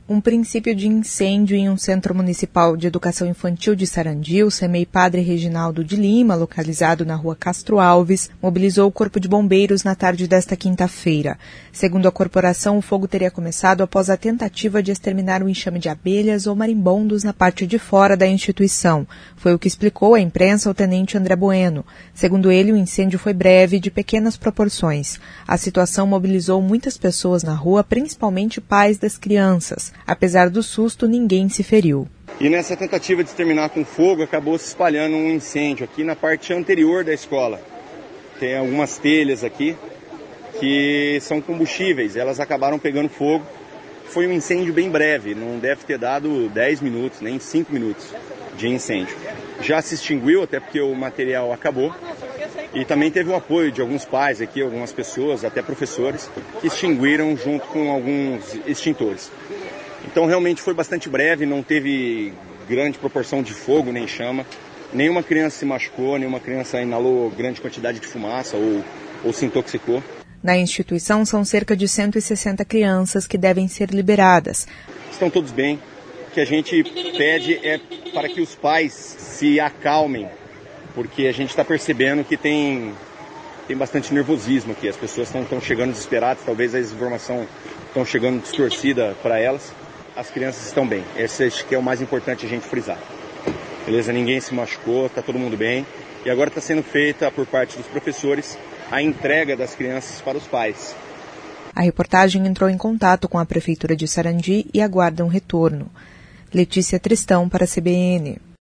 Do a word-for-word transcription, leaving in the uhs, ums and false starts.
Um princípio de incêndio em um centro municipal de educação infantil de Sarandi, o CEMEI Padre Reginaldo de Lima, localizado na rua Castro Alves, mobilizou o Corpo de Bombeiros na tarde desta quinta-feira. Segundo a corporação, o fogo teria começado após a tentativa de exterminar um enxame de abelhas ou marimbondos na parte de fora da instituição. Foi o que explicou à imprensa o tenente André Bueno. Segundo ele, o incêndio foi breve e de pequenas proporções. A situação mobilizou muitas pessoas na rua, principalmente pais das crianças. Apesar do susto, ninguém se feriu. E nessa tentativa de terminar com fogo, acabou se espalhando um incêndio aqui na parte anterior da escola. Tem algumas telhas aqui que são combustíveis, elas acabaram pegando fogo. Foi um incêndio bem breve, não deve ter dado dez minutos, nem cinco minutos de incêndio. Já se extinguiu, até porque o material acabou. E também teve o apoio de alguns pais aqui, algumas pessoas, até professores, que extinguiram junto com alguns extintores. Então realmente foi bastante breve, não teve grande proporção de fogo nem chama. Nenhuma criança se machucou, nenhuma criança inalou grande quantidade de fumaça ou, ou se intoxicou. Na instituição são cerca de cento e sessenta crianças que devem ser liberadas. Estão todos bem. O que a gente pede é para que os pais se acalmem, porque a gente está percebendo que tem, tem bastante nervosismo aqui. As pessoas estão chegando desesperadas, talvez a informação estão chegando distorcida para elas. As crianças estão bem. Esse acho que é o mais importante a gente frisar. Beleza? Ninguém se machucou, está todo mundo bem. E agora está sendo feita por parte dos professores a entrega das crianças para os pais. A reportagem entrou em contato com a Prefeitura de Sarandi e aguarda um retorno. Letícia Tristão para a C B N.